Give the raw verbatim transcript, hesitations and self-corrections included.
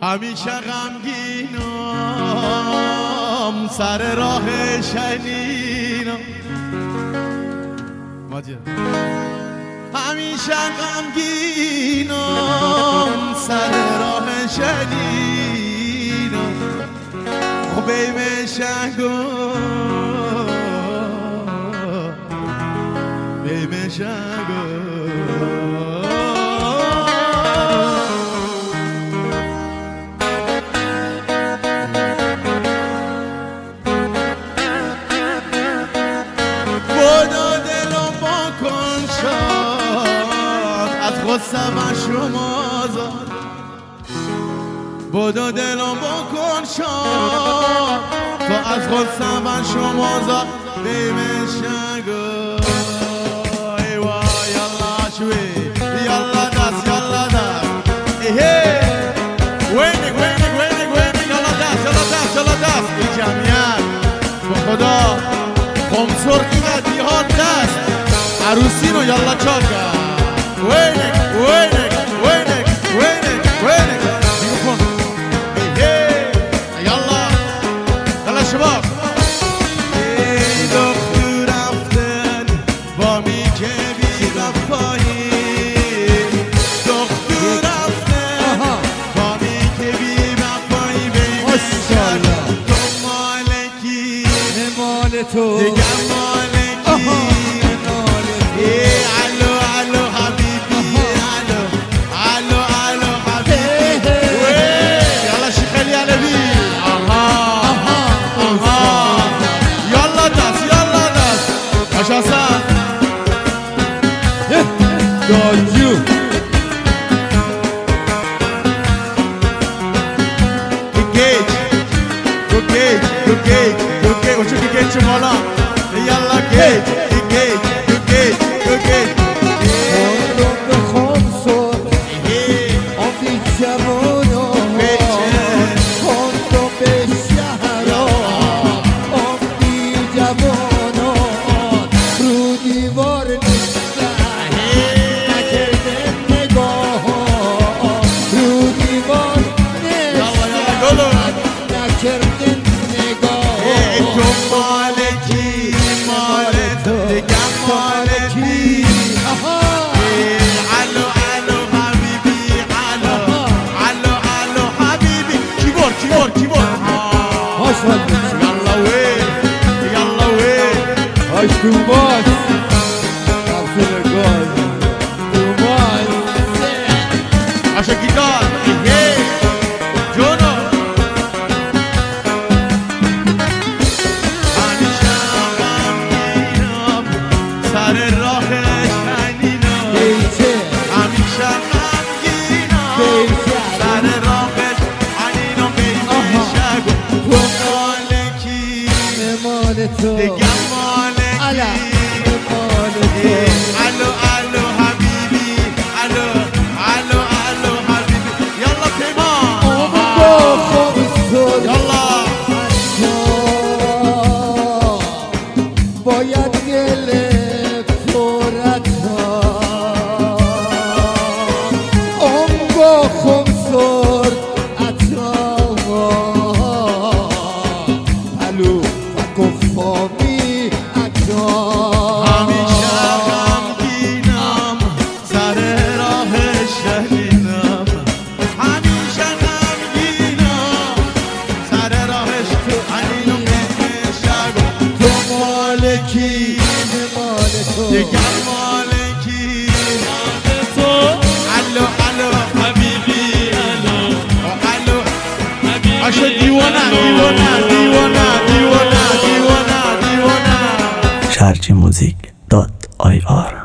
همیشه غمگینم سر راه شنینم ماجر همیشه غمگینم سر راه شنینم خوبی میشنگو بی میشنگو غصه من شما زاد بودو دلم بکن شاد تو از غصه من شما زاد بیمشنگو ایوا یلا شوی یلا دست یلا دست ایه وینک وینک وینک وینک یلا دست یلا دست یلا دست این جمعیت با خدا خمسور اینه دیهان دست عروسی رو یلا چاکر وینک وينك وينك وينك وينك يلا يلا شباب دختر رفتن با میکبی وفایی دختر رفتن با میکبی وفایی بیشتر تو مالکی مال تو دیگه مالکی Got you. Good gauge, good gauge, good gauge, good gauge. What you can get your mala? Yalla gauge, good gauge, good gauge, good gauge. يلا وين يلا وين ايش توماس عارفين الجول توماس عشان جيتار ايه جونو همیشه غمگینم سر راه شنینم همیشه غمگینم سر راه شنینم بیشتر تو دیگه مالکی الو الو حبیبی الو الو الو حبیبی یلا پیمان یلا باید گل پرتا اونگو خمسور اطراوا الو کفامی اجا همیشه غمگینم سر راه شنینم همیشه غمگینم سر راه شنینم تو مالکی مال تو دیگر مالکی تو الو الو حبیبی الو الو حبیبی عشق دیوانه دیوانه دیوانه دیوانه شرجی موزیک دات آی آر